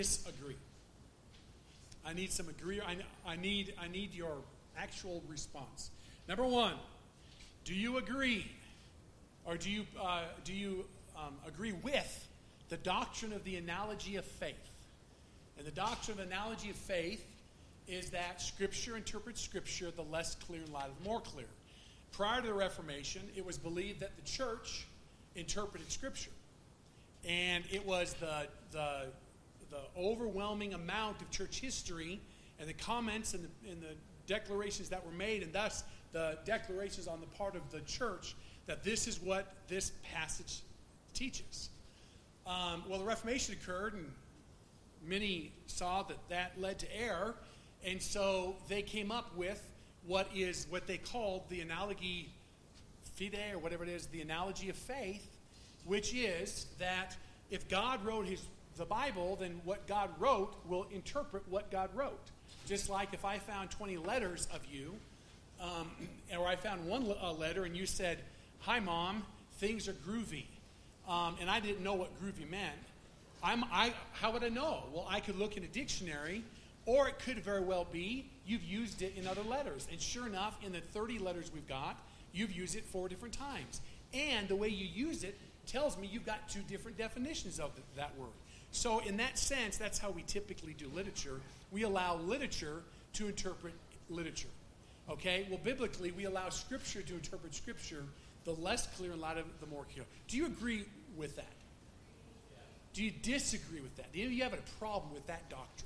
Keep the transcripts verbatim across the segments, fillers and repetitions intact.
disagree? I need some agree. I, I need I need your actual response. Number one, do you agree, or do you uh, do you um, agree with the doctrine of the analogy of faith? And the doctrine of the analogy of faith is that Scripture interprets Scripture the less clear in light of the more clear. Prior to the Reformation, it was believed that the church interpreted Scripture, and it was the the the overwhelming amount of church history and the comments and the, and the declarations that were made, and thus the declarations on the part of the church that this is what this passage teaches. Um, well, the Reformation occurred, and many saw that that led to error, and so they came up with what is what they called the analogy fide, or whatever it is, the analogy of faith, which is that if God wrote his the Bible, then what God wrote will interpret what God wrote. Just like if I found twenty letters of you, um, or I found one uh, letter and you said, "Hi, Mom, things are groovy," um, and I didn't know what groovy meant, I'm, I, how would I know? Well, I could look in a dictionary, or it could very well be you've used it in other letters. And sure enough, in the thirty letters we've got, you've used it four different times. And the way you use it tells me you've got two different definitions of the, that word. So in that sense, that's how we typically do literature. We allow literature to interpret literature. Okay? Well, biblically, we allow Scripture to interpret Scripture, the less clear in light of the more clear. Do you agree with that? Do you disagree with that? Do you have a problem with that doctrine?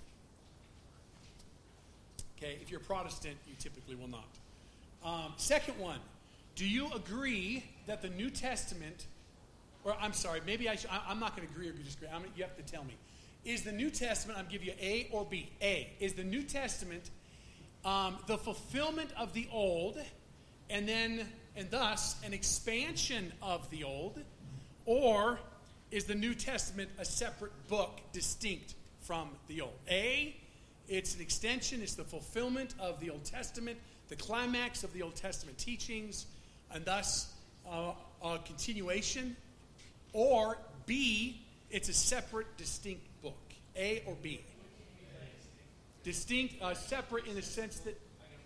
Okay, if you're Protestant, you typically will not. Um, second one, do you agree that the New Testament, or I'm sorry, maybe I should, I, I'm not going to agree or disagree. I'm, you have to tell me. Is the New Testament, I'm giving you A or B. A, is the New Testament um, the fulfillment of the Old, and then, and thus, an expansion of the Old, or is the New Testament a separate book distinct from the Old? A, it's an extension, it's the fulfillment of the Old Testament, the climax of the Old Testament teachings, and thus uh, a continuation. Or B, it's a separate, distinct book. A or B? Distinct, uh, separate in the sense that,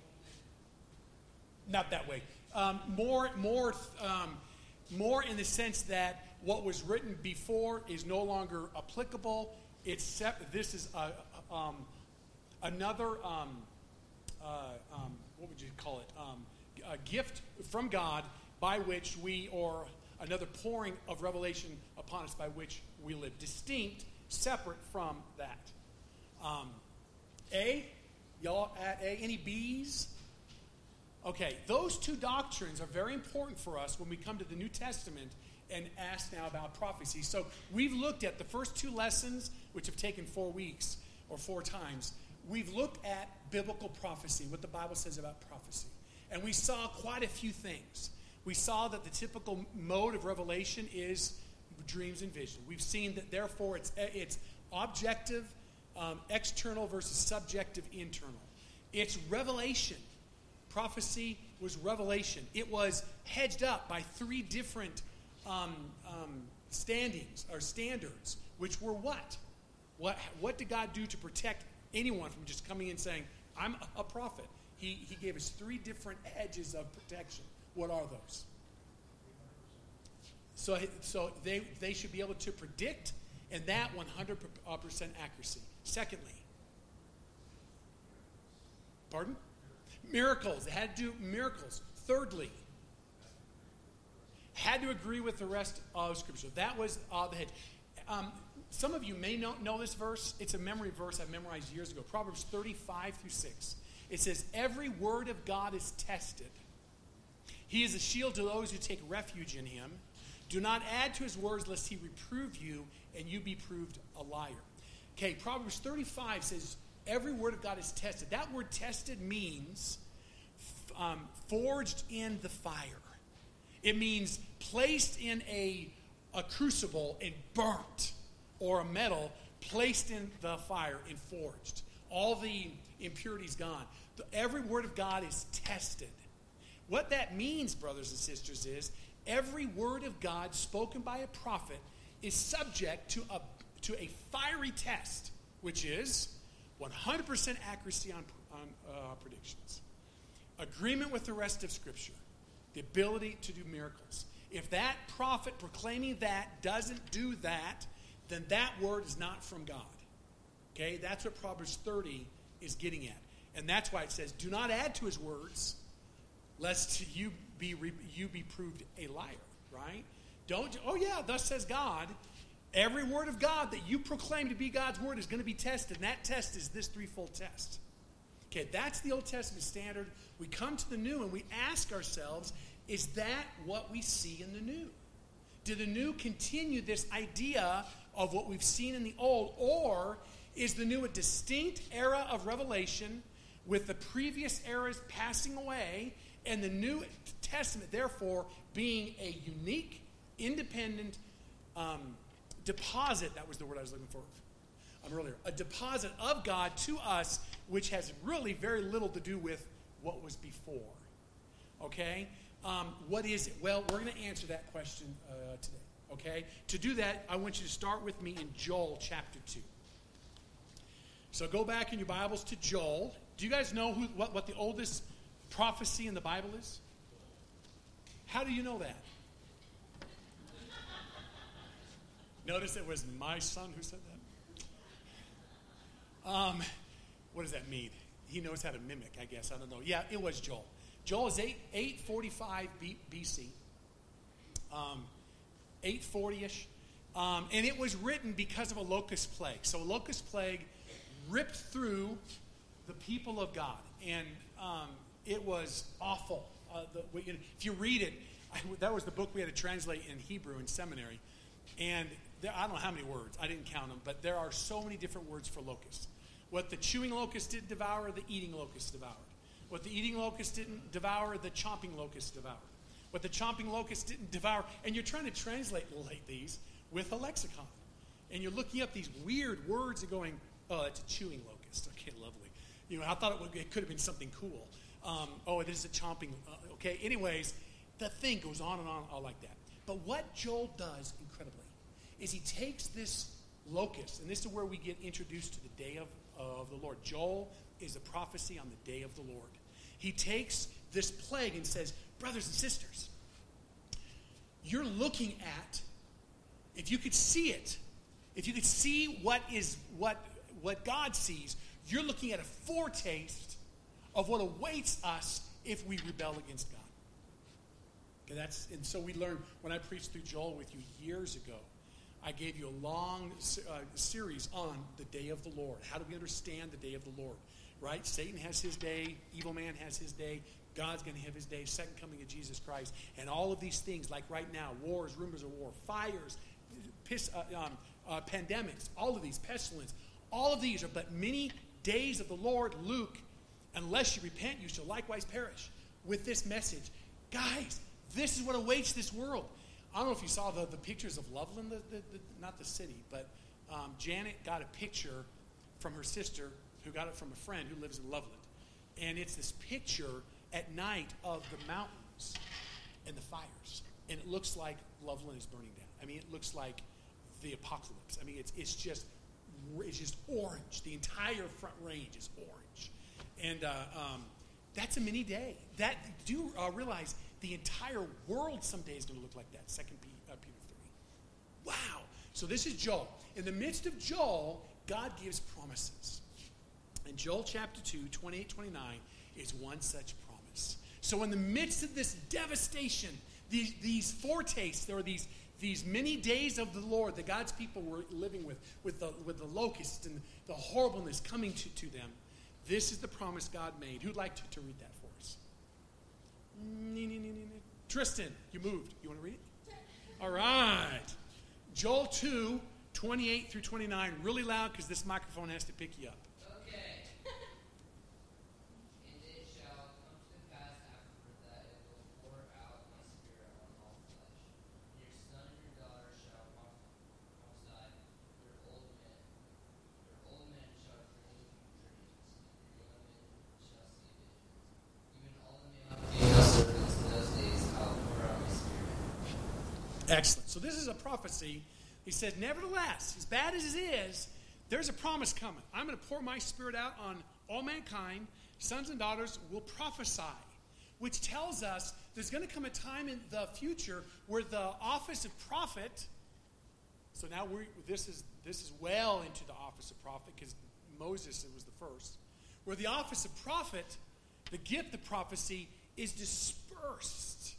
not that way. Um, more, more, um, more in the sense that what was written before is no longer applicable. It's sep- this is a, um, another, um, uh, um, what would you call it? Um, a gift from God by which we, or another pouring of revelation upon us by which we live. Distinct, separate from that. Um, A? Y'all at A? Any B's? Okay, those two doctrines are very important for us when we come to the New Testament and ask now about prophecy. So we've looked at the first two lessons, which have taken four weeks or four times. We've looked at biblical prophecy, what the Bible says about prophecy. And we saw quite a few things. We saw that the typical mode of revelation is dreams and vision. We've seen that, therefore, it's it's objective, um, external versus subjective, internal. It's revelation. Prophecy was revelation. It was hedged up by three different um, um, standings or standards, which were what? What what did God do to protect anyone from just coming in and saying, I'm a prophet? He, he gave us three different hedges of protection. What are those? So, so they, they should be able to predict, and that one hundred percent accuracy. Secondly, pardon? Miracles. It had to do miracles. Thirdly, had to agree with the rest of Scripture. That was uh, the hedge. Um, some of you may not know this verse. It's a memory verse I memorized years ago. Proverbs thirty-five through six. It says, every word of God is tested. He is a shield to those who take refuge in him. Do not add to his words lest he reprove you and you be proved a liar. Okay, Proverbs thirty-five says, every word of God is tested. That word tested means um, forged in the fire. It means placed in a, a crucible and burnt, or a metal placed in the fire and forged. All the impurities gone. The, every word of God is tested. What that means, brothers and sisters, is every word of God spoken by a prophet is subject to a, to a fiery test. which is one hundred percent accuracy on, on uh, predictions, agreement with the rest of Scripture, the ability to do miracles. If that prophet proclaiming that doesn't do that, then that word is not from God. Okay? That's what Proverbs thirty is getting at. And that's why it says, do not add to his words, lest you be you be proved a liar. Right? Don't, oh yeah, thus says God. Every word of God that you proclaim to be God's word is going to be tested. And that test is this threefold test. Okay, that's the Old Testament standard. We come to the new and we ask ourselves, is that what we see in the new? Did the new continue this idea of what we've seen in the old? Or is the new a distinct era of revelation with the previous eras passing away and the New Testament, therefore, being a unique, independent um, deposit, that was the word I was looking for um, earlier, a deposit of God to us, which has really very little to do with what was before. Okay? Um, what is it? Well, we're going to answer that question uh, today. Okay? To do that, I want you to start with me in Joel chapter two. So go back in your Bibles to Joel. Do you guys know who, what, what the oldest prophecy in the Bible is? How do you know that? Notice it was my son who said that. Um, what does that mean? He knows how to mimic, I guess. I don't know. Yeah, it was Joel. Joel is eight forty-five B C. Um, eight forty-ish. Um, and it was written because of a locust plague. So a locust plague ripped through the people of God. And um, it was awful. Uh, the, you know, if you read it, I, that was the book we had to translate in Hebrew in seminary. And there, I don't know how many words. I didn't count them. But there are so many different words for locusts. What the chewing locust didn't devour, the eating locust devoured. What the eating locust didn't devour, the chomping locust devoured. What the chomping locust didn't devour. And you're trying to translate these with a lexicon. And you're looking up these weird words and going, oh, it's a chewing locust. Okay, lovely. You know, I thought it, would, it could have been something cool. Um, oh, it is a chomping. Uh, okay, anyways, the thing goes on and on all like that. But what Joel does incredibly is he takes this locust, and this is where we get introduced to the day of, of the Lord. Joel is a prophecy on the day of the Lord. He takes this plague and says, brothers and sisters, you're looking at, if you could see it, if you could see what is what what God sees, you're looking at a foretaste of what awaits us if we rebel against God. Okay, that's and so we learned when I preached through Joel with you years ago. I gave you a long uh, series on the day of the Lord. How do we understand the day of the Lord? Right? Satan has his day. Evil man has his day. God's going to have his day. Second coming of Jesus Christ. And all of these things, like right now, wars, rumors of war, fires, piss, uh, um, uh, pandemics, all of these, pestilence, all of these are but many days of the Lord. Luke, unless you repent, you shall likewise perish. With this message, guys, this is what awaits this world. I don't know if you saw the, the pictures of Loveland, the, the, the, not the city, but um, Janet got a picture from her sister who got it from a friend who lives in Loveland. And it's this picture at night of the mountains and the fires. And it looks like Loveland is burning down. I mean, it looks like the apocalypse. I mean, it's it's just it's just orange. The entire front range is orange. And uh, um, that's a mini day. That do uh, realize the entire world someday is going to look like that. Second Peter three. Wow. So this is Joel. In the midst of Joel, God gives promises. And Joel chapter two, twenty-eight, twenty-nine is one such promise. So in the midst of this devastation, these, these foretastes, there are these, these many days of the Lord that God's people were living with, with the, with the locusts and the horribleness coming to, to them. This is the promise God made. Who'd like to, to read that for us? Tristan, you moved. You want to read it? All right. Joel two, twenty-eight through twenty-nine, really loud because this microphone has to pick you up. Okay. And it shall come to pass afterward that it will pour out my spirit on all flesh. Your son and your daughter shall prophesy. Your old men, your old men shall dream dreams. Your young men shall see visions. Even all the male and female servants in those days I'll pour out my spirit. Excellent. So this is a prophecy. He said, nevertheless, as bad as it is, there's a promise coming. I'm going to pour my Spirit out on all mankind. Sons and daughters will prophesy, which tells us there's going to come a time in the future where the office of prophet, so now we're, this is this is well into the office of prophet because Moses was the first, where the office of prophet, the gift of prophecy, is dispersed.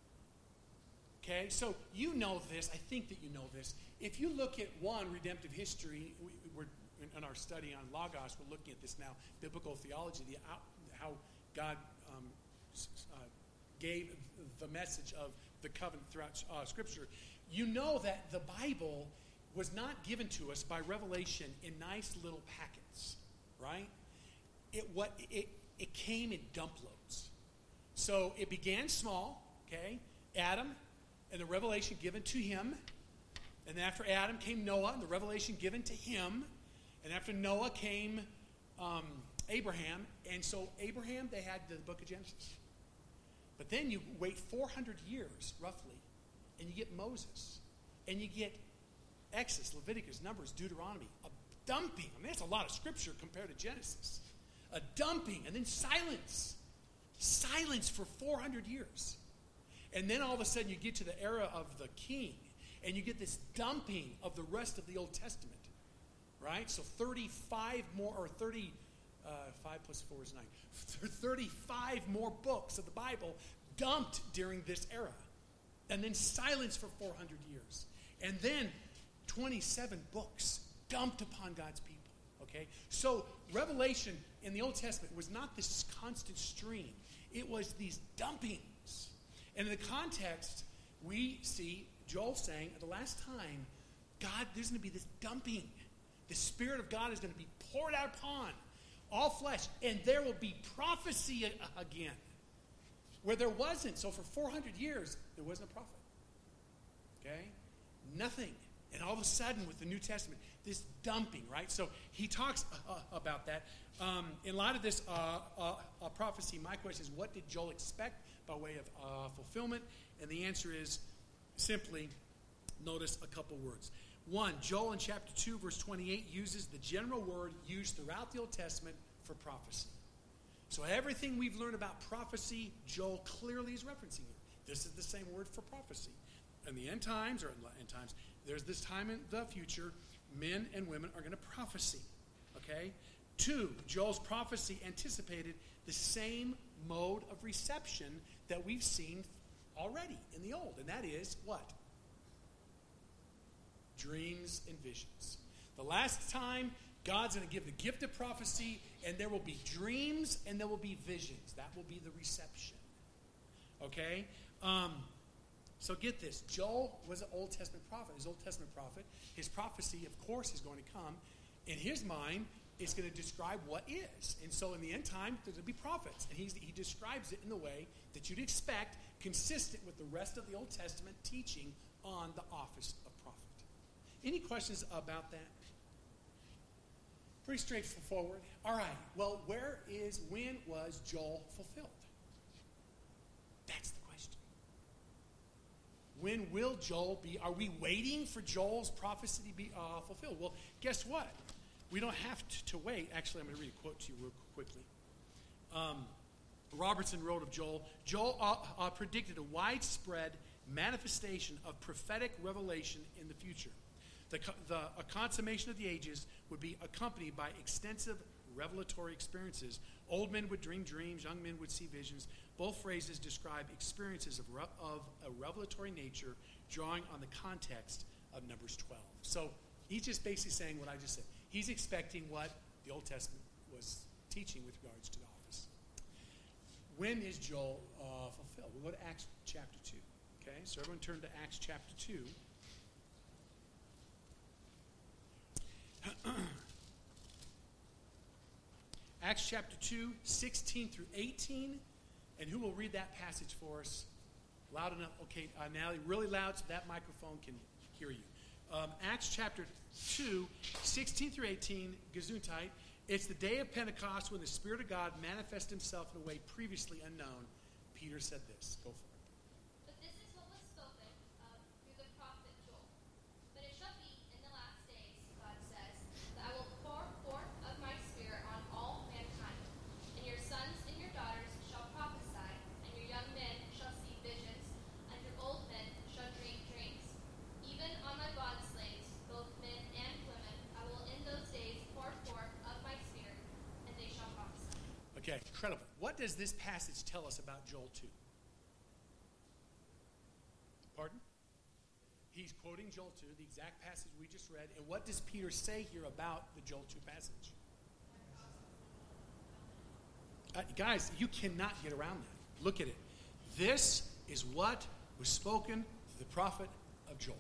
Okay, so you know this. I think that you know this. If you look at one redemptive history, we, we're in our study on Logos, we're looking at this now, biblical theology, the, how God um, uh, gave the message of the covenant throughout uh, Scripture. You know that the Bible was not given to us by revelation in nice little packets, right? It what it it came in dump loads. So it began small, okay? Adam and the revelation given to him. And then after Adam came Noah and the revelation given to him. And after Noah came um, Abraham. And so Abraham, they had the book of Genesis. But then you wait four hundred years, roughly, and you get Moses. And you get Exodus, Leviticus, Numbers, Deuteronomy. A dumping. I mean, that's a lot of scripture compared to Genesis. A dumping, and then silence. Silence for four hundred years. And then all of a sudden you get to the era of the king, and you get this dumping of the rest of the Old Testament. Right? So thirty-five more, or thirty, uh, five plus four is nine. thirty-five more books of the Bible dumped during this era. And then silence for four hundred years. And then twenty-seven books dumped upon God's people. Okay? So Revelation in the Old Testament was not this constant stream. It was these dumpings. And in the context, we see Joel saying, at the last time, God, there's going to be this dumping. The Spirit of God is going to be poured out upon all flesh. And there will be prophecy a- again. Where there wasn't. So for four hundred years, there wasn't a prophet. Okay? Nothing. And all of a sudden, with the New Testament, this dumping, right? So he talks uh, about that. Um, in light of this uh, uh, uh, prophecy, my question is, what did Joel expect by way of uh, fulfillment? And the answer is simply, notice a couple words. One, Joel in chapter two, verse twenty-eight, uses the general word used throughout the Old Testament for prophecy. So everything we've learned about prophecy, Joel clearly is referencing it. This is the same word for prophecy. In the end times, or in the end times, there's this time in the future, men and women are going to prophesy. Okay? Two, Joel's prophecy anticipated the same mode of reception that we've seen already in the Old. And that is what? Dreams and visions. The last time, God's going to give the gift of prophecy, and there will be dreams and there will be visions. That will be the reception. Okay? Um, so get this. Joel was an Old Testament prophet. His Old Testament prophet. His prophecy, of course, is going to come. In his mind, it's going to describe what is. And so in the end time, there's going to be prophets. And he's, he describes it in the way that you'd expect, consistent with the rest of the Old Testament teaching on the office of prophet. Any questions about that? Pretty straightforward. All right. Well, where is, when was Joel fulfilled? That's the question. When will Joel be? Are we waiting for Joel's prophecy to be uh, fulfilled? Well, guess what? We don't have to, to wait. Actually, I'm going to read a quote to you real quickly. Um, Robertson wrote of Joel, Joel uh, uh, predicted a widespread manifestation of prophetic revelation in the future. The, the a consummation of the ages would be accompanied by extensive revelatory experiences. Old men would dream dreams, young men would see visions. Both phrases describe experiences of, re, of a revelatory nature, drawing on the context of Numbers twelve. So he's just basically saying what I just said. He's expecting what the Old Testament was teaching with regards to the office. When is Joel uh, fulfilled? We'll go to Acts chapter two. Okay, so everyone turn to Acts chapter two. Acts chapter two, sixteen through eighteen. And who will read that passage for us? Loud enough. Okay, uh, Natalie, really loud so that microphone can hear you. Um, Acts chapter two, sixteen through eighteen, Gesundheit. It's the day of Pentecost when the Spirit of God manifests himself in a way previously unknown. Peter said this. Go for it. But this is what was spoken of through the prophet Joel. But it shall be in the last days, God says, that I will Okay, incredible. What does this passage tell us about Joel two? Pardon? He's quoting Joel two, the exact passage we just read. And what does Peter say here about the Joel two passage? Uh, guys, you cannot get around that. Look at it. This is what was spoken to the prophet of Joel.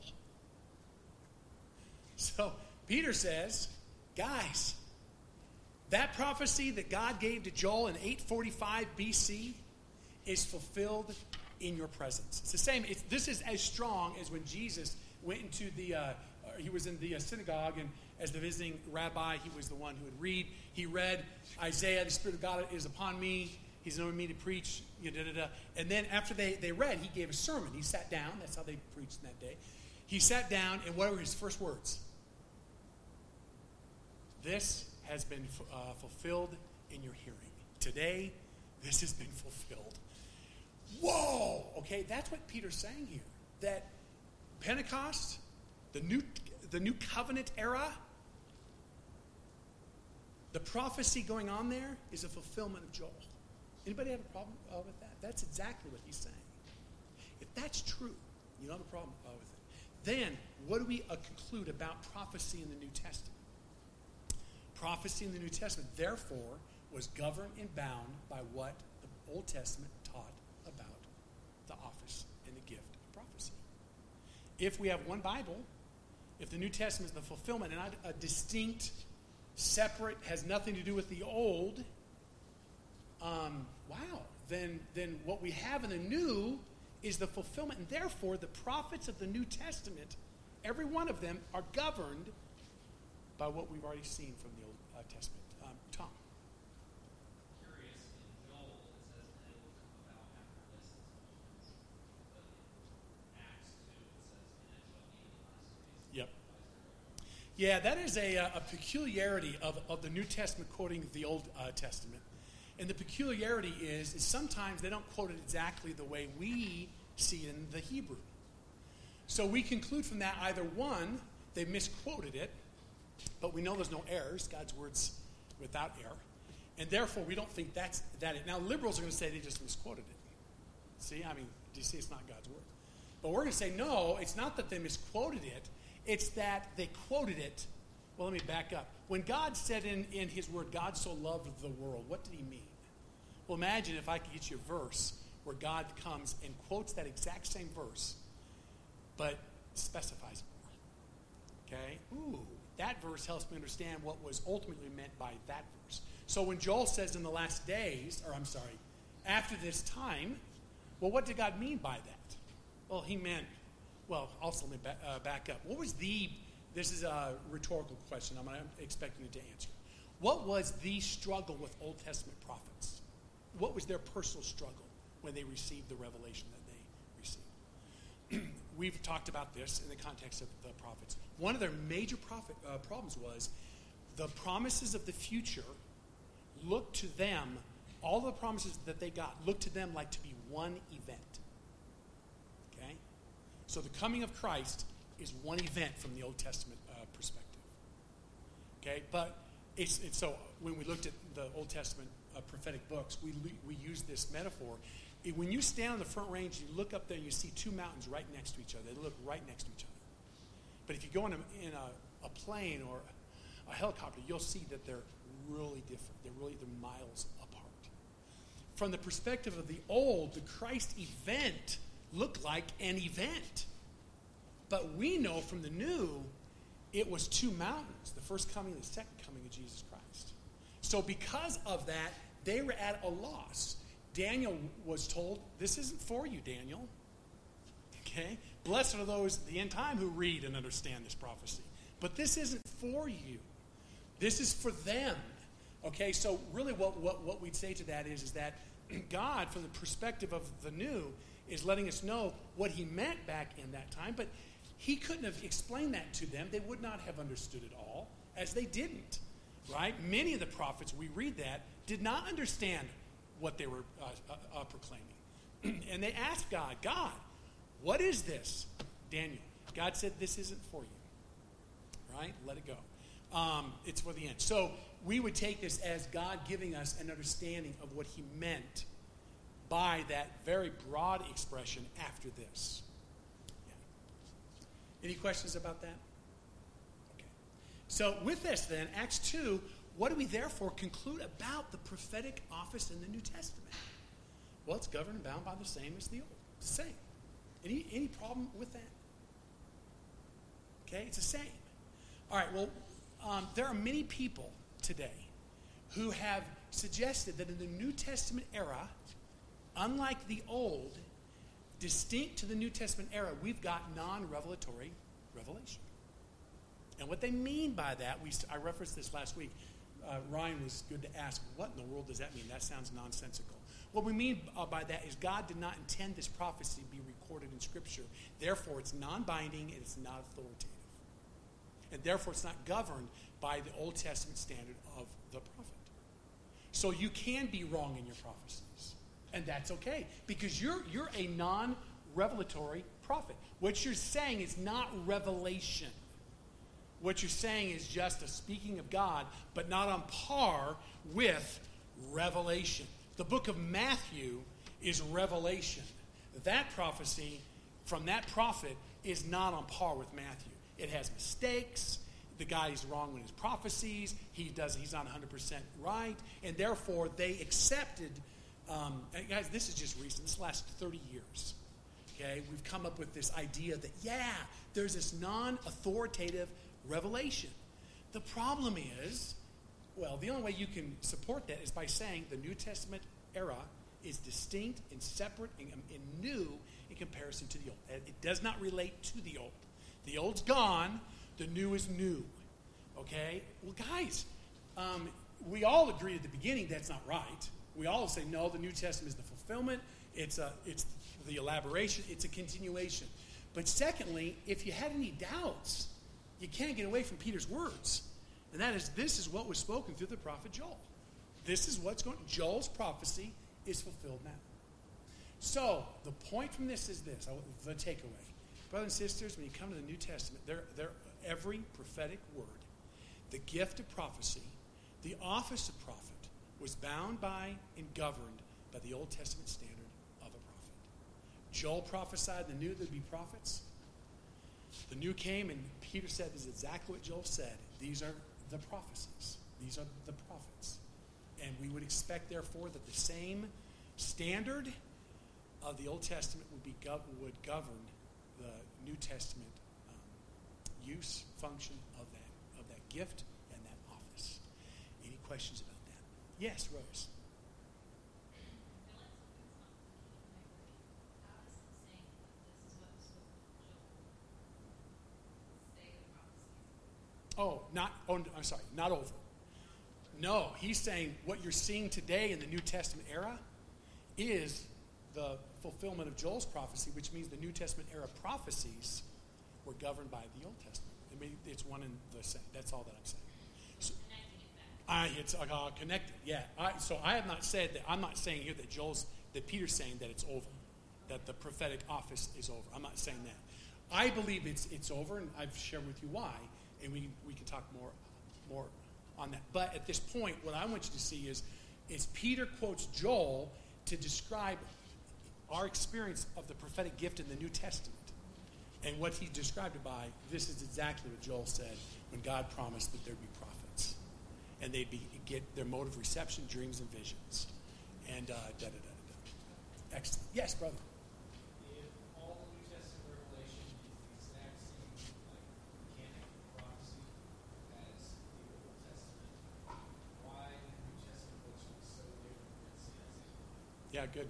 So Peter says, guys, that prophecy that God gave to Joel in eight forty-five B C is fulfilled in your presence. It's the same. It's, this is as strong as when Jesus went into the, uh, he was in the uh, synagogue, and as the visiting rabbi, he was the one who would read. He read Isaiah, the Spirit of God is upon me. He's anointed me to preach. Da, da, da. And then after they, they read, he gave a sermon. He sat down. That's how they preached in that day. He sat down, and what were his first words? This has been uh, fulfilled in your hearing. Today, this has been fulfilled. Whoa! Okay, that's what Peter's saying here. That Pentecost, the new, the new covenant era, the prophecy going on there is a fulfillment of Joel. Anybody have a problem uh, with that? That's exactly what he's saying. If that's true, you don't have a problem uh, with it. Then, what do we uh, conclude about prophecy in the New Testament? Prophecy in the New Testament, therefore, was governed and bound by what the Old Testament taught about the office and the gift of prophecy. If we have one Bible, if the New Testament is the fulfillment and not a distinct, separate, has nothing to do with the old, um, wow, then, then what we have in the new is the fulfillment. And therefore, the prophets of the New Testament, every one of them, are governed by what we've already seen from the Old uh, Testament. Um, Tom. Curious, in Joel it says that it will come about after this is fulfilled. But in Acts two it says, and it shall be in the last days. Yep. Yeah, that is a, a peculiarity of, of the New Testament quoting the Old uh, Testament. And the peculiarity is, is sometimes they don't quote it exactly the way we see it in the Hebrew. So we conclude from that either one, they misquoted it, but we know there's no errors. God's word's without error. And therefore, we don't think that's that it. Now, liberals are going to say they just misquoted it. See, I mean, do you see it's not God's word? But we're going to say, no, it's not that they misquoted it. It's that they quoted it. Well, let me back up. When God said in, in his word, God so loved the world, what did he mean? Well, imagine if I could get you a verse where God comes and quotes that exact same verse, but specifies more. Okay? Ooh, that verse helps me understand what was ultimately meant by that verse. So when Joel says in the last days, or I'm sorry, after this time, well, what did God mean by that? Well, he meant, well, also let me back, uh, back up. What was the, this is a rhetorical question I'm expecting you to answer. What was the struggle with Old Testament prophets? What was their personal struggle when they received the revelation that they received? We've talked about this in the context of the prophets. One of their major prophet, uh, problems was the promises of the future looked to them, all the promises that they got looked to them like to be one event. Okay? So the coming of Christ is one event from the Old Testament uh, perspective. Okay? But it's, it's so when we looked at the Old Testament uh, prophetic books, we we use this metaphor. It, when you stand on the front range, you look up there and you see two mountains right next to each other. They look right next to each other. But if you go in a, in a, a plane or a helicopter, you'll see that they're really different. They're really they're miles apart. From the perspective of the old, the Christ event looked like an event. But we know from the new, it was two mountains, the first coming and the second coming of Jesus Christ. So because of that, they were at a loss. Daniel was told, this isn't for you, Daniel. Okay? Blessed are those at the end time who read and understand this prophecy. But this isn't for you. This is for them. Okay? So really what, what, what we'd say to that is, is that God, from the perspective of the new, is letting us know what he meant back in that time. But he couldn't have explained that to them. They would not have understood it all, as they didn't. Right? Many of the prophets, we read that, did not understand what they were uh, uh, uh, proclaiming. And they asked God, God, what is this? Daniel. God said, this isn't for you. Right? Let it go. Um, it's for the end. So we would take this as God giving us an understanding of what he meant by that very broad expression after this. Yeah. Any questions about that? Okay. So with this then, Acts two, what do we therefore conclude about the prophetic office in the New Testament? Well, it's governed and bound by the same as the old. It's the same. Any, any problem with that? Okay, it's the same. All right, well, um, there are many people today who have suggested that in the New Testament era, unlike the old, distinct to the New Testament era, we've got non-revelatory revelation. And what they mean by that, we I referenced this last week. Uh, Ryan was good to ask, what in the world does that mean? That sounds nonsensical. What we mean uh, by that is God did not intend this prophecy to be recorded in Scripture. Therefore, it's non-binding and it's not authoritative. And therefore, it's not governed by the Old Testament standard of the prophet. So you can be wrong in your prophecies. And that's okay, because you're, you're a non-revelatory prophet. What you're saying is not revelation. What you're saying is just a speaking of God, but not on par with revelation. The book of Matthew is revelation. That prophecy from that prophet is not on par with Matthew. It has mistakes. The guy is wrong with his prophecies. He does. He's not one hundred percent right. And therefore, they accepted, um, and guys, this is just recent. This last thirty years. Okay, we've come up with this idea that, yeah, there's this non-authoritative revelation. The problem is, well, the only way you can support that is by saying the New Testament era is distinct and separate and, and new in comparison to the old. It does not relate to the old. The old's gone. The new is new. Okay? Well, guys, um, we all agreed at the beginning that's not right. We all say, no, the New Testament is the fulfillment. It's, a, it's the elaboration. It's a continuation. But secondly, if you had any doubts, you can't get away from Peter's words. And that is, this is what was spoken through the prophet Joel. This is what's going on. Joel's prophecy is fulfilled now. So, the point from this is this, the takeaway. Brothers and sisters, when you come to the New Testament, there, there, every prophetic word, the gift of prophecy, the office of prophet, was bound by and governed by the Old Testament standard of a prophet. Joel prophesied the new there'd be prophets. The new came, and Peter said, this is exactly what Joel said. These are the prophecies. These are the prophets. And we would expect, therefore, that the same standard of the Old Testament would be gov- would govern the New Testament um, use, function of that of that gift and that office. Any questions about that? Yes, Rose. Oh, not, oh, I'm sorry, not over. No, he's saying what you're seeing today in the New Testament era is the fulfillment of Joel's prophecy, which means the New Testament era prophecies were governed by the Old Testament. I mean, it's one and the same. That's all that I'm saying. So, I, it's uh, connected, yeah. I, so I have not said that, I'm not saying here that Joel's, that Peter's saying that it's over, that the prophetic office is over. I'm not saying that. I believe it's it's over, and I've shared with you why. And we we can talk more more on that. But at this point, what I want you to see is, is Peter quotes Joel to describe our experience of the prophetic gift in the New Testament. And what he described it by, this is exactly what Joel said when God promised that there'd be prophets. And they'd be get their mode of reception, dreams, and visions. And uh, da da da da da. Excellent. Yes, brother. Yeah, good.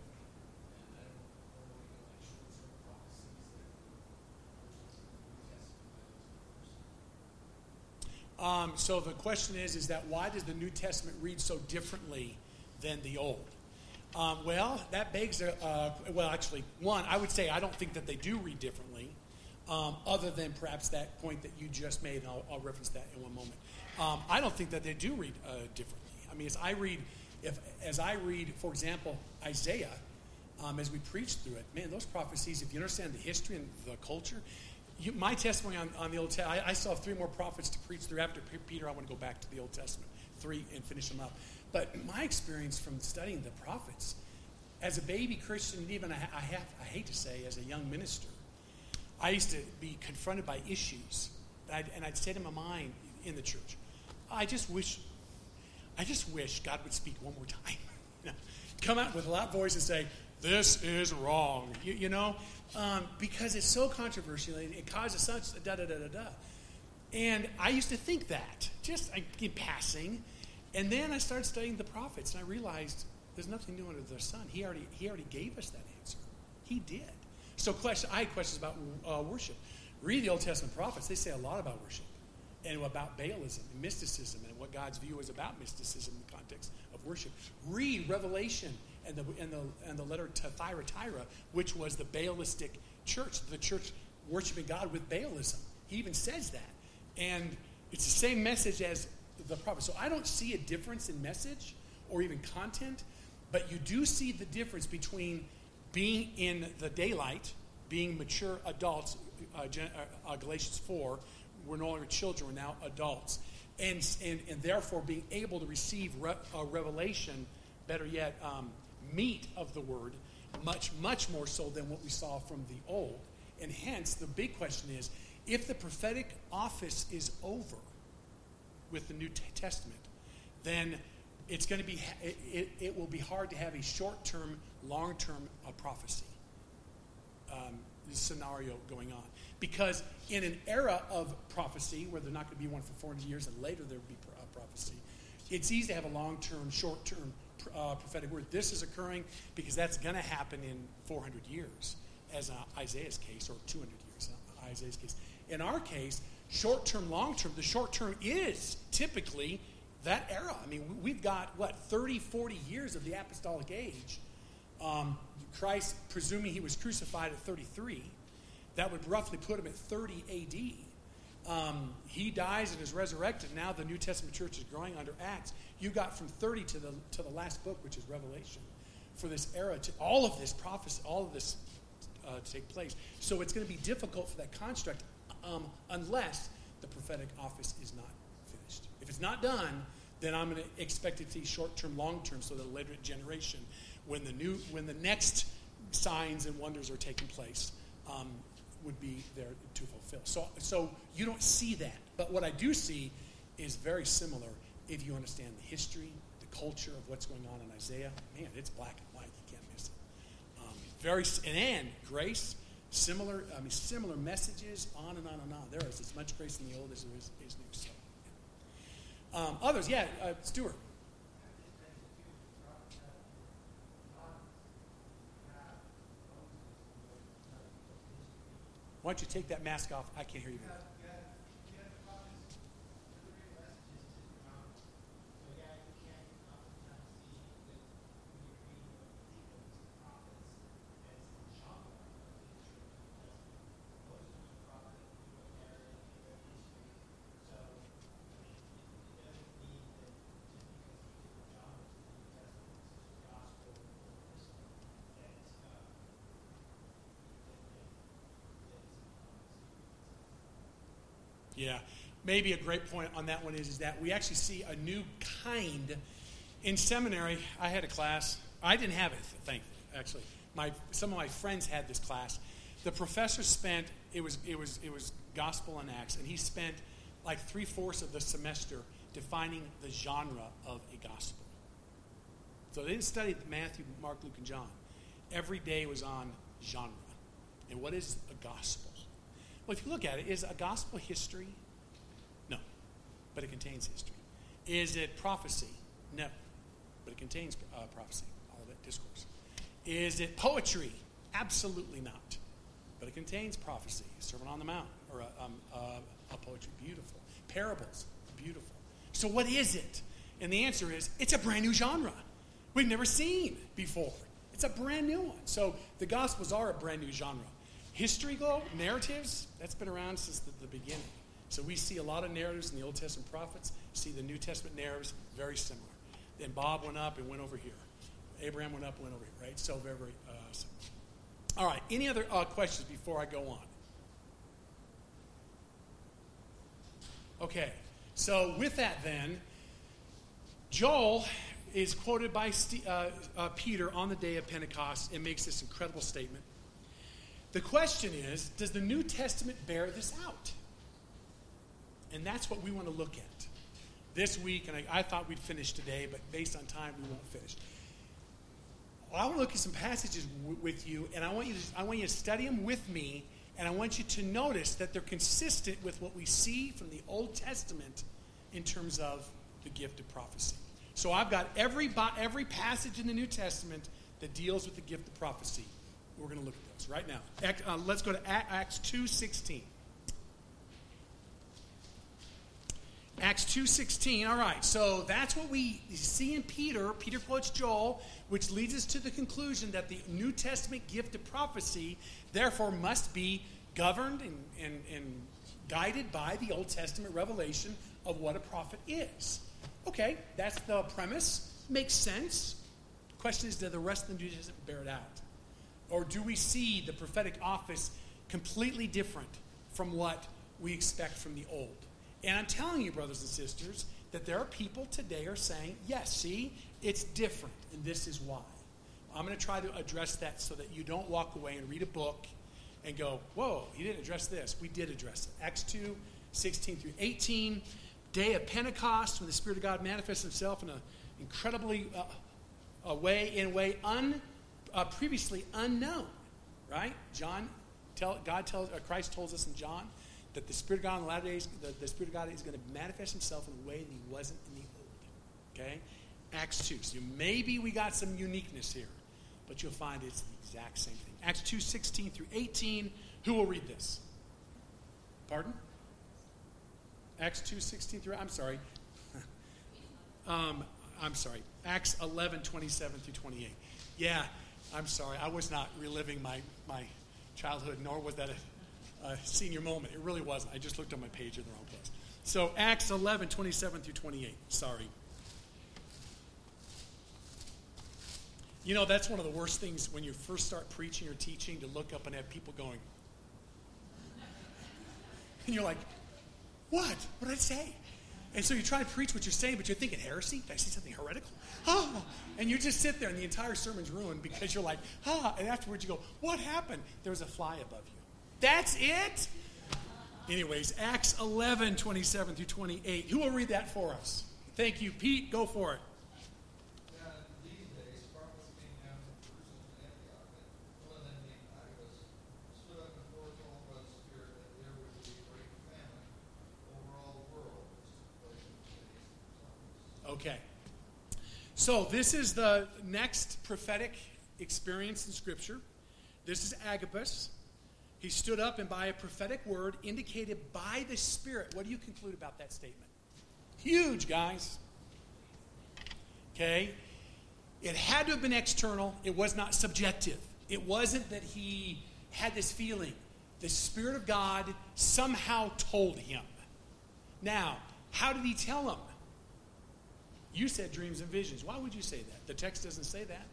Um, so the question is, is that why does the New Testament read so differently than the Old? Um, well, that begs a, uh, well, actually, one, I would say I don't think that they do read differently, um, other than perhaps that point that you just made, and I'll, I'll reference that in one moment. Um, I don't think that they do read uh, differently. I mean, as I read, if as I read, for example, Isaiah, Um, as we preach through it, man, those prophecies, if you understand the history and the culture, you, my testimony on, on the Old Testament, I, I saw three more prophets to preach through. After P- Peter, I want to go back to the Old Testament, three, and finish them up. But my experience from studying the prophets, as a baby Christian, even I, I, have, I hate to say, as a young minister, I used to be confronted by issues. And I'd, and I'd say to my mind in the church, I just wish, I just wish God would speak one more time. You know, come out with a loud voice and say, this is wrong, you, you know, um, because it's so controversial. It, it causes such da da da da da. And I used to think that, just in passing. And then I started studying the prophets, and I realized there's nothing new under the sun. He already, he already gave us that answer. He did. So question, I had questions about uh, worship. Read the Old Testament prophets. They say a lot about worship and about Baalism and mysticism and what God's view is about mysticism in the context of worship. Read Revelation and the, and the, and the letter to Thyatira, which was the Baalistic church, the church worshiping God with Baalism. He even says that. And it's the same message as the prophet. So I don't see a difference in message or even content, but you do see the difference between being in the daylight, being mature adults, uh, Gen- uh, Galatians four, we're no longer children, we're now adults, and and, and therefore being able to receive re- a revelation, better yet, um, meat of the word, much, much more so than what we saw from the old. And hence, the big question is, if the prophetic office is over with the New Testament, then it's going to be, it, it, it will be hard to have a short-term, long-term uh, prophecy um, scenario going on. Because in an era of prophecy, where there's not going to be one for four hundred years and later there will be pro- uh, prophecy, it's easy to have a long-term, short-term uh, prophetic word. This is occurring because that's going to happen in four hundred years, as uh, Isaiah's case, or two hundred years, uh, Isaiah's case. In our case, short-term, long-term, the short-term is typically that era. I mean, we've got, what, thirty, forty years of the apostolic age. Um, Christ, presuming he was crucified at thirty-three, that would roughly put him at thirty A D. Um, he dies and is resurrected. Now the New Testament church is growing under Acts. You got from thirty to the to the last book, which is Revelation, for this era, to all of this prophecy, all of this uh, to take place. So it's going to be difficult for that construct um, unless the prophetic office is not finished. If it's not done, then I'm going to expect it to be short-term, long-term, so that the later generation, when the new, when the next signs and wonders are taking place, um, would be there to fulfill. So, so you don't see that, but what I do see is very similar if you understand the history, the culture of what's going on in Isaiah. Man, it's black and white; you can't miss it. Um, very and, and grace, similar. I mean, similar messages on and on and on. There is as much grace in the old as there is, is new. So, yeah. um, others, yeah, uh, Stuart. Why don't you take that mask off? I can't hear you. Yeah, maybe a great point on that one is, is that we actually see a new kind in seminary. I had a class. I didn't have it, thankfully, actually. My, some of my friends had this class. The professor spent, it was, it was, it was Gospel and Acts, and he spent like three-fourths of the semester defining the genre of a gospel. So they didn't study Matthew, Mark, Luke, and John. Every day was on genre. And what is a gospel? Well, if you look at it, is a gospel history? No, but it contains history. Is it prophecy? No, but it contains uh, prophecy, all of it, discourse. Is it poetry? Absolutely not, but it contains prophecy. Sermon on the Mount, or a, um, uh, a poetry, beautiful. Parables, beautiful. So what is it? And the answer is, it's a brand new genre we've never seen before. It's a brand new one. So the Gospels are a brand new genre. History, though, narratives, that's been around since the, the beginning. So we see a lot of narratives in the Old Testament prophets, see the New Testament narratives, very similar. Then Bob went up and went over here. Abraham went up and went over here, right? So very, very uh, similar. All right, any other uh, questions before I go on? Okay, so with that then, Joel is quoted by St- uh, uh, Peter on the day of Pentecost and makes this incredible statement. The question is, does the New Testament bear this out? And that's what we want to look at this week. And I, I thought we'd finish today, but based on time, we won't finish. Well, I want to look at some passages w- with you, and I want you to, I want you to study them with me, and I want you to notice that they're consistent with what we see from the Old Testament in terms of the gift of prophecy. So I've got every every passage in the New Testament that deals with the gift of prophecy. We're going to look at those right now. Act, uh, let's go to Acts two sixteen. Acts two sixteen. All right, so that's what we see in Peter. Peter quotes Joel, which leads us to the conclusion that the New Testament gift of prophecy, therefore, must be governed and, and, and guided by the Old Testament revelation of what a prophet is. Okay, that's the premise. Makes sense. The question is, do the rest of the New Testament bear it out? Or do we see the prophetic office completely different from what we expect from the old? And I'm telling you, brothers and sisters, that there are people today are saying, yes, see, it's different, and this is why. I'm going to try to address that so that you don't walk away and read a book and go, whoa, he didn't address this. We did address it. Acts two sixteen through eighteen. Day of Pentecost, when the Spirit of God manifests himself in an incredibly uh, a way, in a way un, uh, previously unknown, right? John, tell, God tells, uh, Christ tells us in John that the Spirit of God in the latter days, the, the Spirit of God is going to manifest himself in a way that he wasn't in the old. Okay? Acts two. So maybe we got some uniqueness here, but you'll find it's the exact same thing. Acts two sixteen through eighteen. Who will read this? Pardon? Acts two sixteen through, I'm sorry. um, I'm sorry. Acts eleven twenty-seven through twenty-eight. Yeah, I'm sorry. I was not reliving my, my childhood, nor was that a, a senior moment. It really wasn't. I just looked on my page in the wrong place. So Acts eleven twenty-seven through twenty-eight. Sorry. You know, that's one of the worst things when you first start preaching or teaching, to look up and have people going. And you're like, what? What did I say? And so you try to preach what you're saying, but you're thinking, heresy? Did I say something heretical? Ah! And you just sit there, and the entire sermon's ruined because you're like, ah! And afterwards you go, what happened? There was a fly above you. That's it? Anyways, Acts eleven twenty-seven through twenty-eight. Who will read that for us? Thank you. Pete, go for it. Okay. So this is the next prophetic experience in Scripture. This is Agabus. He stood up and by a prophetic word indicated by the Spirit. What do you conclude about that statement? Huge, guys. Okay. It had to have been external. It was not subjective. It wasn't that he had this feeling. The Spirit of God somehow told him. Now, how did he tell him? You said dreams and visions. Why would you say that? The text doesn't say that.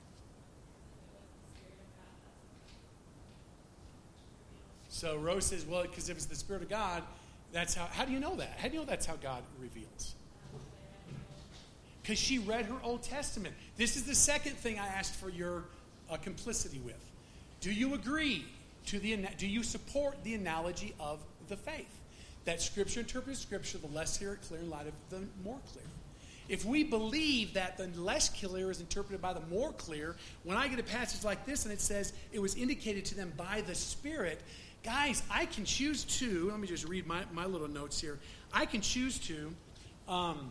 So Rose says, well, because if it's the Spirit of God, that's how. How do you know that? How do you know that's how God reveals? Because she read her Old Testament. This is the second thing I asked for your uh, complicity with. Do you agree to the? Do you support the analogy of the faith? That Scripture interprets Scripture, the less clear, clear in light of the more clear. If we believe that the less clear is interpreted by the more clear, when I get a passage like this and it says it was indicated to them by the Spirit, guys, I can choose to, let me just read my, my little notes here. I can choose to, um,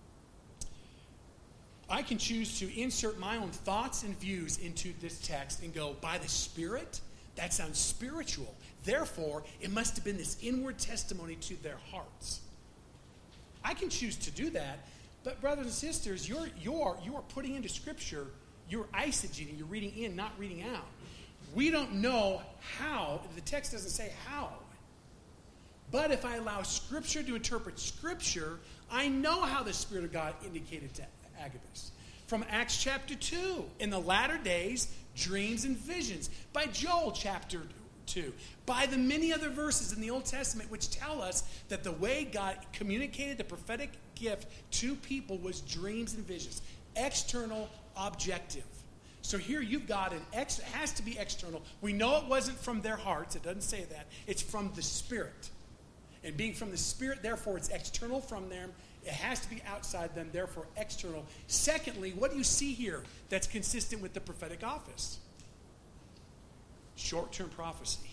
I can choose to insert my own thoughts and views into this text and go, by the Spirit? That sounds spiritual. Therefore, it must have been this inward testimony to their hearts. I can choose to do that. But brothers and sisters, you're, you're, you're putting into Scripture, you're eisegeting, you're reading in, not reading out. We don't know how, the text doesn't say how. But if I allow Scripture to interpret Scripture, I know how the Spirit of God indicated to Agabus. From Acts chapter two, in the latter days, dreams and visions. By Joel chapter two. By the many other verses in the Old Testament which tell us that the way God communicated the prophetic gift to people was dreams and visions. External, objective. So here you've got an ex, it has to be external. We know it wasn't from their hearts. It doesn't say that. It's from the Spirit. And being from the Spirit, therefore, it's external from them. It has to be outside them, therefore external. Secondly, what do you see here that's consistent with the prophetic office? Short-term prophecy.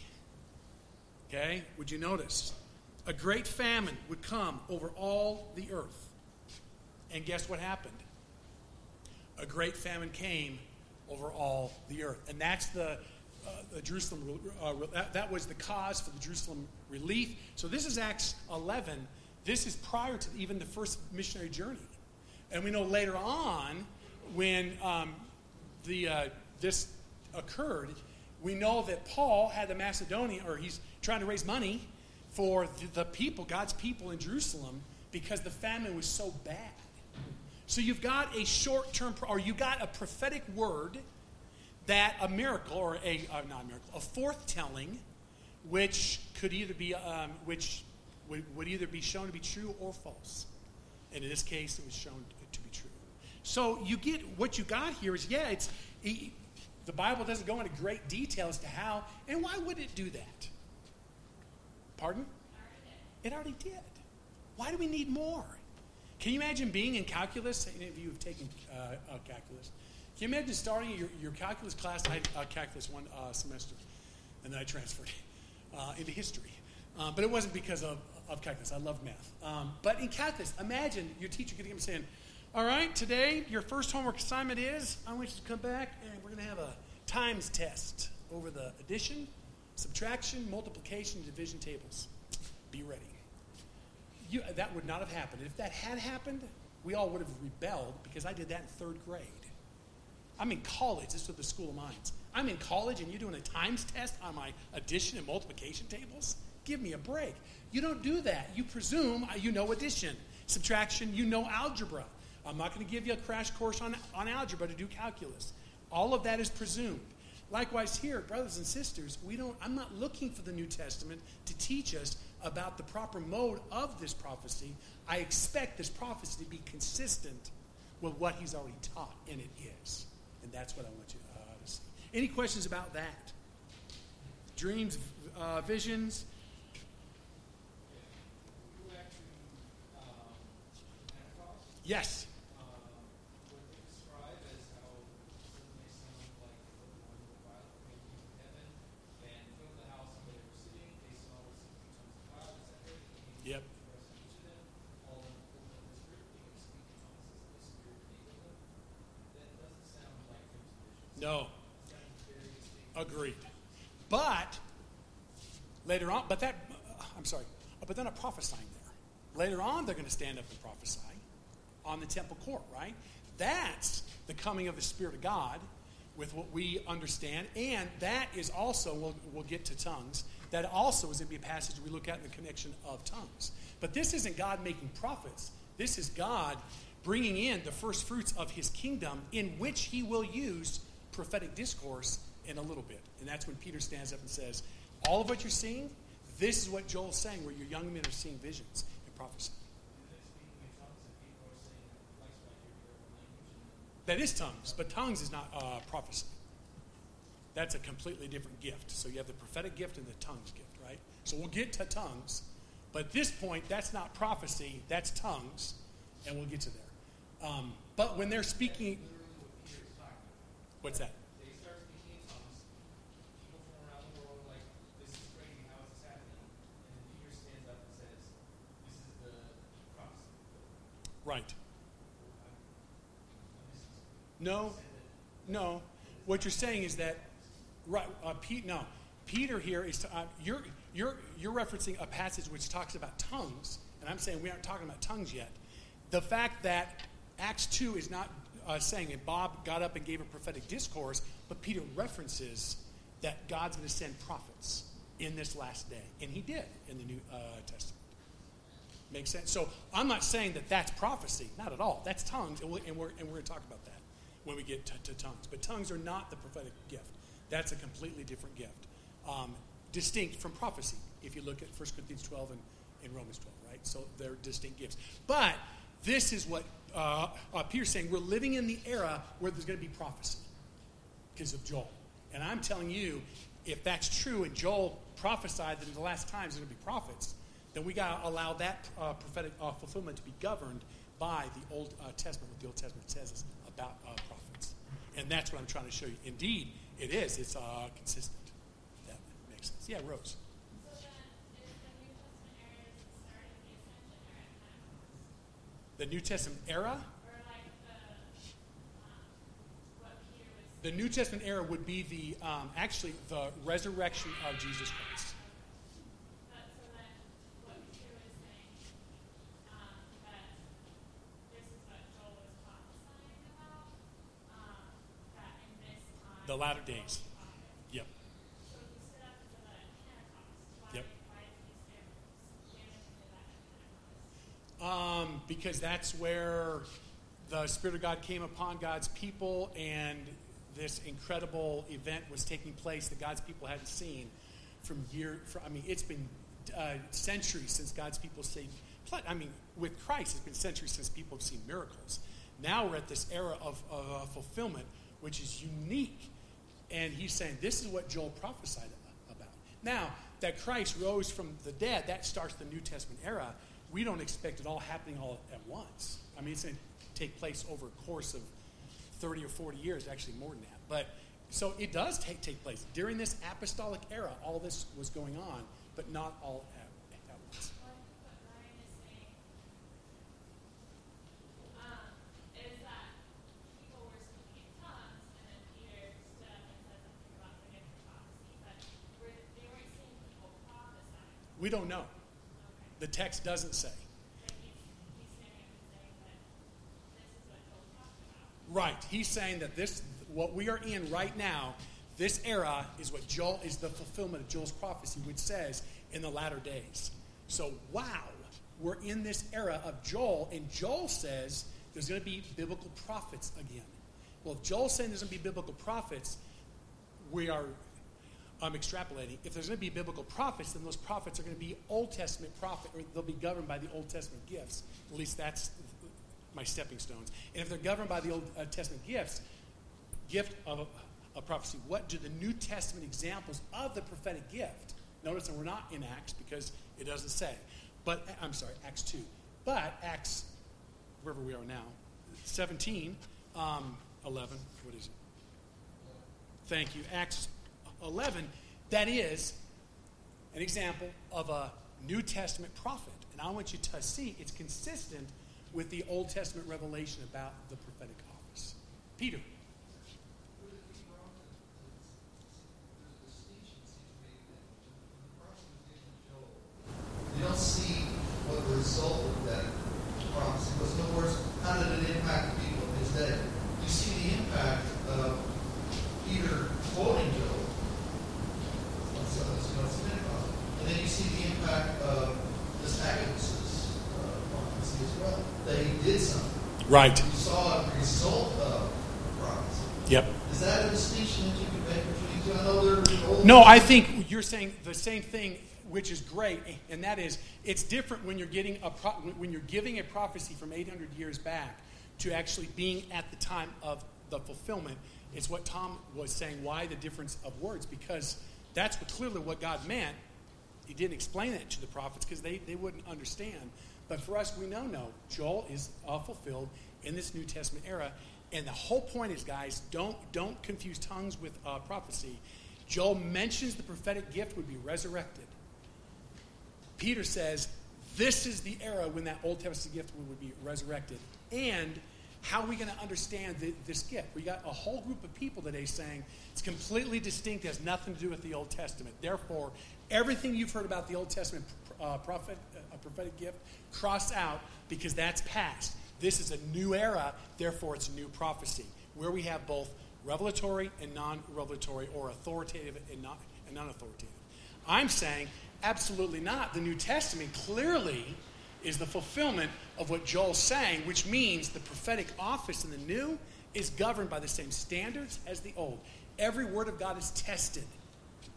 Okay? Would you notice? A great famine would come over all the earth. And guess what happened? A great famine came over all the earth. And that's the, uh, the Jerusalem, uh, that, that was the cause for the Jerusalem relief. So this is Acts eleven. This is prior to even the first missionary journey. And we know later on, when um, the uh, this occurred, we know that Paul had the Macedonian, or he's trying to raise money for the, the people, God's people in Jerusalem, because the famine was so bad. So you've got a short-term, or you got a prophetic word that a miracle, or a uh, not a miracle, a forthtelling, which could either be, um, which would, would either be shown to be true or false. And in this case, it was shown to be true. So you get what you got here is yeah, it's it, the Bible doesn't go into great detail as to how and why would it do that. Pardon? It already did. Why do we need more? Can you imagine being in calculus? Any of you have taken uh, uh, calculus? Can you imagine starting your, your calculus class? I had uh, calculus one uh, semester, and then I transferred uh, into history. Uh, but it wasn't because of, of calculus. I love math. Um, but in calculus, imagine your teacher getting up and saying, all right, today your first homework assignment is, I want you to come back and we're going to have a times test over the addition, subtraction, multiplication, division tables. Be ready. You, that would not have happened. If that had happened, we all would have rebelled because I did that in third grade. I'm in college. This was the School of Mines. I'm in college and you're doing a times test on my addition and multiplication tables? Give me a break. You don't do that. You presume you know addition, subtraction, you know algebra. I'm not going to give you a crash course on, on algebra to do calculus. All of that is presumed. Likewise here, brothers and sisters, we don't. I'm not looking for the New Testament to teach us about the proper mode of this prophecy. I expect this prophecy to be consistent with what he's already taught, and it is. And that's what I want you uh, to see. Any questions about that? Dreams, uh, visions? Yes. Yep. No. Agreed. But later on, but that, uh, I'm sorry, but they're not prophesying there. Later on, they're going to stand up and prophesy on the temple court, right? That's the coming of the Spirit of God with what we understand. And that is also, we'll, we'll get to tongues, that also is going to be a passage we look at in the connection of tongues. But this isn't God making prophets. This is God bringing in the first fruits of his kingdom in which he will use prophetic discourse in a little bit. And that's when Peter stands up and says, all of what you're seeing, this is what Joel's saying, where your young men are seeing visions and prophecy. That is tongues, but tongues is not uh, prophecy. That's a completely different gift. So you have the prophetic gift and the tongues gift, right? So we'll get to tongues, but at this point, that's not prophecy, that's tongues, and we'll get to there. Um, but when they're speaking, what's that? They start speaking in tongues. People from around the world are like, this is crazy, how is this happening? And then Peter stands up and says, this is the prophecy. Right. No, no. What you're saying is that, right? Uh, Pete, no, Peter here is. Uh, you're you're you're referencing a passage which talks about tongues, and I'm saying we aren't talking about tongues yet. The fact that Acts two is not uh, saying that Bob got up and gave a prophetic discourse, but Peter references that God's going to send prophets in this last day, and he did in the New uh, Testament. Makes sense. So I'm not saying that that's prophecy, not at all. That's tongues, and we're and we're, and we're going to talk about that when we get to, to tongues. But tongues are not the prophetic gift. That's a completely different gift. Um, distinct from prophecy. If you look at First Corinthians twelve and, and Romans twelve, right? So they're distinct gifts. But this is what uh, uh, Peter's saying. We're living in the era where there's going to be prophecy because of Joel. And I'm telling you, if that's true and Joel prophesied that in the last times there's going to be prophets, then we got to allow that uh, prophetic uh, fulfillment to be governed by the Old uh, Testament, what the Old Testament says about uh, prophets. And that's what I'm trying to show you. Indeed, it is. It's uh, consistent. That makes sense. Yeah, Rose. So then, is the New Testament era is it starting the ascension or at Pentecost? The New Testament era? Or like the um, what Peter was The New Testament era would be the um, actually the resurrection of Jesus Christ. But so then, what Peter was saying, um, that this is what Joel was prophesying about, um, that in this time, The latter there will days. be prophets. Yep. So he stood up and said that at Pentecost. Why, Yep. why did he stand, stand up and say that at Pentecost? Um, because that's where the Spirit of God came upon God's people, and this incredible event was taking place that God's people hadn't seen from year. For, I mean, it's been uh, centuries since God's people see. I mean, with Christ, it's been centuries since people have seen miracles. Now we're at this era of, of uh, fulfillment, which is unique. And he's saying this is what Joel prophesied about. Now, that Christ rose from the dead, that starts the New Testament era. We don't expect it all happening all at once. I mean, it's going to take place over a course of thirty or forty years, actually more than that. But so it does take, take place. During this apostolic era, all this was going on, but not all at, at once. Well, I think what Ryan is saying um, is that people were speaking in tongues, and then Peter stood up and said something about the gift of prophecy, but were, they weren't seeing people prophesying. We don't know. Okay. The text doesn't say. But he's, he's standing up and saying that this is what Joel talked about. Right. He's saying that this, what we are in right now, this era is what Joel is the fulfillment of Joel's prophecy, which says in the latter days. So, wow, we're in this era of Joel, and Joel says there's going to be biblical prophets again. Well, if Joel's saying there's going to be biblical prophets, we are um, extrapolating. If there's going to be biblical prophets, then those prophets are going to be Old Testament prophet, or they'll be governed by the Old Testament gifts. At least that's my stepping stones. And if they're governed by the Old uh, Testament gifts, gift of a, a prophecy, what do the New Testament examples of the prophetic gift? Notice that we're not in Acts because it doesn't say. But, I'm sorry, Acts two. But Acts, wherever we are now, seventeen, um, eleven, what is it? Thank you. Acts eleven, that is an example of a New Testament prophet. And I want you to see it's consistent with the Old Testament revelation about the prophetic office. Peter. Would it be wrong to, to, there's a distinction seems to me that when the prophet was given to Joel, you don't see what the result of that prophecy was. In other words, how did it impact the people of his day? You see the impact of Peter quoting Joel on Sunday, and then you see the impact of this Agabus' uh, prophecy as well. That he did something. Right. You saw a result of prophecy. Yep. Is that a distinction that you can make between the two? I know they're old. No, I think you're saying the same thing, which is great, and that is it's different when you're getting a pro- when you're giving a prophecy from eight hundred years back to actually being at the time of the fulfillment. It's what Tom was saying. Why the difference of words? Because that's what, clearly what God meant. He didn't explain that to the prophets because they, they wouldn't understand. But for us, we know, no, Joel is uh, fulfilled in this New Testament era. And the whole point is, guys, don't, don't confuse tongues with uh, prophecy. Joel mentions the prophetic gift would be resurrected. Peter says, this is the era when that Old Testament gift would be resurrected. And how are we going to understand the, this gift? We got a whole group of people today saying it's completely distinct, has nothing to do with the Old Testament. Therefore, everything you've heard about the Old Testament uh, prophet, uh, prophetic gift, cross out because that's past. This is a new era, therefore it's a new prophecy, where we have both revelatory and non-revelatory, or authoritative and, not, and non-authoritative. I'm saying absolutely not. The New Testament clearly is the fulfillment of what Joel's saying, which means the prophetic office in the new is governed by the same standards as the old. Every word of God is tested.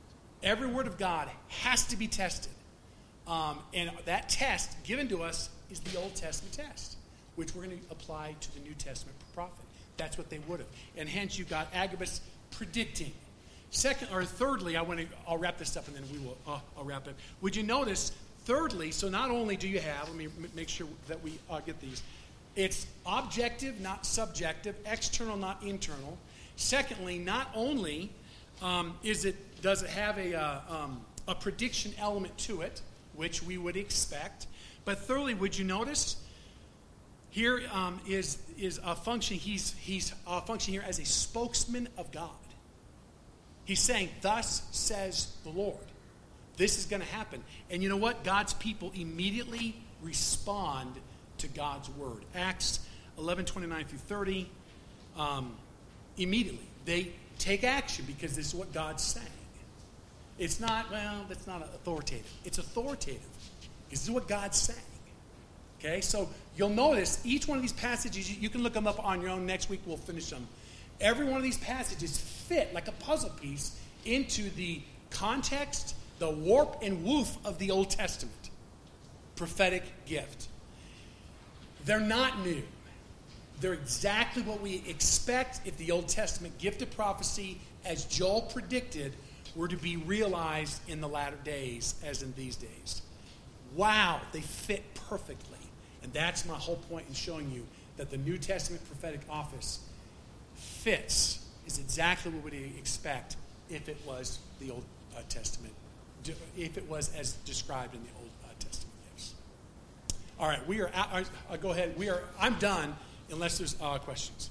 every word of God has to be tested. Um, and that test given to us is the Old Testament test, which we're going to apply to the New Testament prophet. That's what they would have. And hence you got Agabus predicting. Second, or thirdly, I want to, I'll wrap this up and then we will, uh, I'll wrap it. Would you notice, thirdly, so not only do you have, let me m- make sure that we uh, get these, it's objective, not subjective, external, not internal. Secondly, not only um, is it, does it have a, uh, um, a prediction element to it, which we would expect, but thirdly, would you notice, here um, is, is a function, he's, he's a function here as a spokesman of God. He's saying, thus says the Lord. This is going to happen. And you know what? God's people immediately respond to God's word. Acts eleven, twenty-nine through thirty. Um, immediately. They take action because this is what God's saying. It's not, well, that's not authoritative. It's authoritative. This is what God's saying. Okay? So you'll notice each one of these passages, you can look them up on your own. Next week we'll finish them. Every one of these passages fit like a puzzle piece into the context, the warp and woof of the Old Testament prophetic gift. They're not new. They're exactly what we expect if the Old Testament gift of prophecy, as Joel predicted, were to be realized in the latter days as in these days. Wow, they fit perfectly. And that's my whole point in showing you that the New Testament prophetic office fits, is exactly what we would expect if it was the Old uh, Testament, if it was as described in the Old uh, Testament gifts. All right, we are out, uh, uh, go ahead. We are. I'm done, unless there's uh, questions.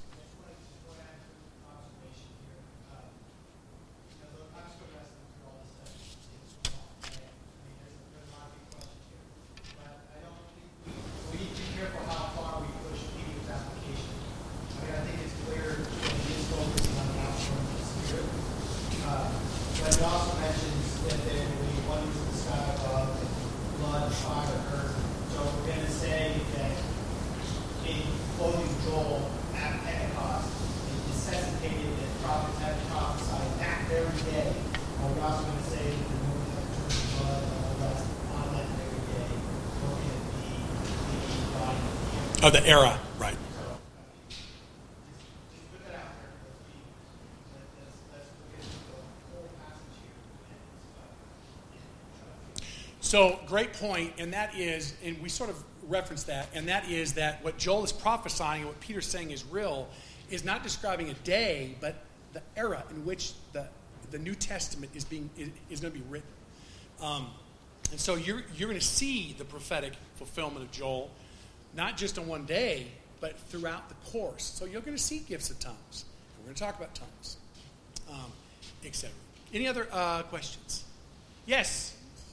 Oh, the era, right. So, great point, and that is, and we sort of referenced that, and that is that what Joel is prophesying and what Peter's saying is real is not describing a day, but the era in which the, the New Testament is being is, is going to be written. Um, and so you're you're going to see the prophetic fulfillment of Joel, not just on one day, but throughout the course. So you're going to see gifts of tongues. We're going to talk about tongues, um, et cetera. Any other uh, questions? Yes?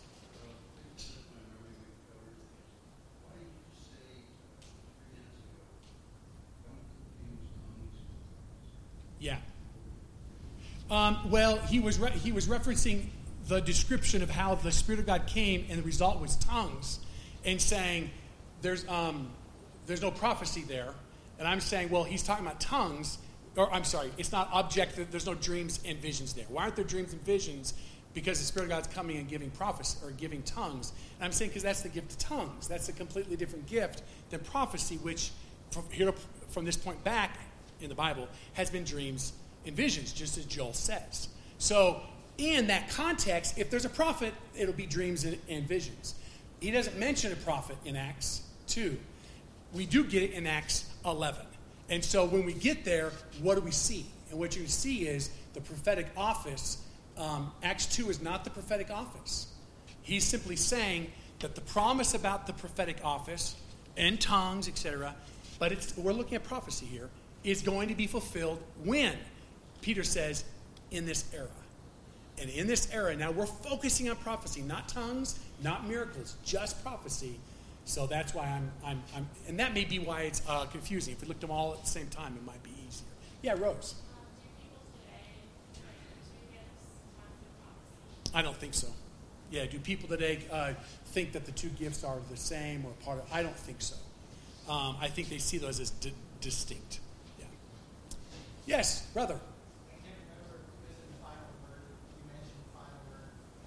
Yeah. Um, well, he was re- he was referencing the description of how the Spirit of God came, and the result was tongues, and saying there's um, there's no prophecy there. And I'm saying, well, he's talking about tongues, or I'm sorry, it's not objective. There's no dreams and visions there. Why aren't there dreams and visions? Because the Spirit of God's coming and giving prophecy or giving tongues. And I'm saying because that's the gift of tongues. That's a completely different gift than prophecy, which from here from this point back in the Bible has been dreams and visions, just as Joel says. So in that context, if there's a prophet, it'll be dreams and, and visions. He doesn't mention a prophet in Acts two. We do get it in Acts eleven. And so when we get there, what do we see? And what you see is the prophetic office. Um, Acts two is not the prophetic office. He's simply saying that the promise about the prophetic office and tongues, et cetera, but it's, we're looking at prophecy here, is going to be fulfilled when? Peter says, in this era. And in this era, now we're focusing on prophecy, not tongues, not miracles, just prophecy. So that's why I'm, I'm, I'm and that may be why it's uh, confusing. If we looked at them all at the same time, it might be easier. Yeah, Rose. I don't think so. Yeah, do people today uh, think that the two gifts are the same or part of? I don't think so. Um, I think they see those as di- distinct. Yeah. Yes, brother. I can't remember if it was in the final word. You mentioned final word.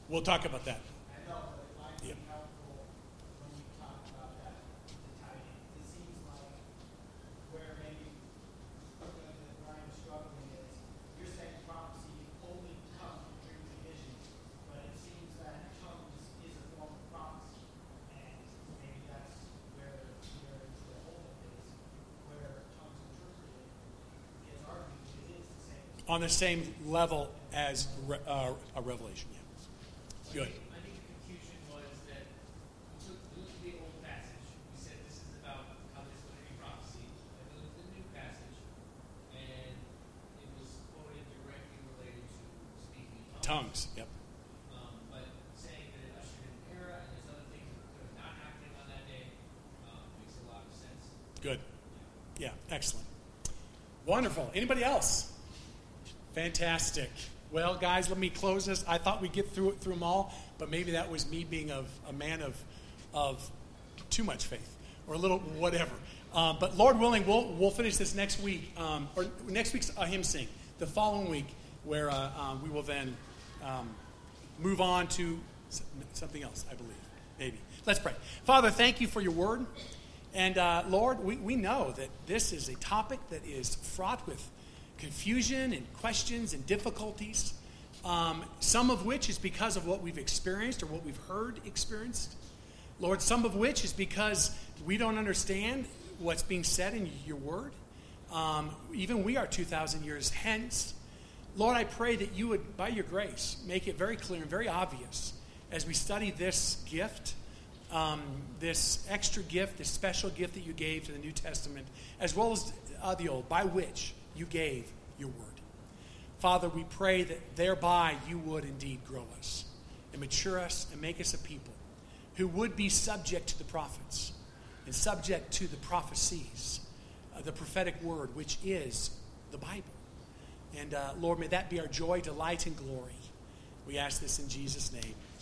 We'll talk about that. I know, but it might be Yep. helpful when you talk about that to tie in. It seems like where maybe uh, that Brian's struggling is, you're saying prophecy only comes with dreams and visions, but it seems that tongues is a form of prophecy, and maybe that's where where it's the holdup is, where tongues interpreted gets argued it is the same. On the same level as re- uh, a revelation. Yeah. Good. I think the confusion was that we took we looked at the old passage. We said this is about how there's going to be prophecy. And we looked at the new passage, and it was quoted directly related to speaking in tongues. Tongues. Yep. Um, but saying that it ushered in an era, and there's other things that could have not happened on that day, um, makes a lot of sense. Good. Yeah. Excellent. Wonderful. Anybody else? Fantastic. Well, guys, let me close this. I thought we'd get through it through them all, but maybe that was me being of a man of of too much faith or a little whatever. Um, but Lord willing, we'll we'll finish this next week, um, or next week's a hymn sing. The following week, where uh, um, we will then um, move on to something else, I believe, maybe. Let's pray. Father, thank you for your word, and uh, Lord, we we know that this is a topic that is fraught with confusion and questions and difficulties, um, some of which is because of what we've experienced or what we've heard experienced. Lord, some of which is because we don't understand what's being said in your word. Um, even we are two thousand years hence. Lord, I pray that you would, by your grace, make it very clear and very obvious as we study this gift, um, this extra gift, this special gift that you gave to the New Testament, as well as uh, the Old, by which you gave your word. Father, we pray that thereby you would indeed grow us and mature us and make us a people who would be subject to the prophets and subject to the prophecies, uh, the prophetic word, which is the Bible. And uh, Lord, may that be our joy, delight, and glory. We ask this in Jesus' name.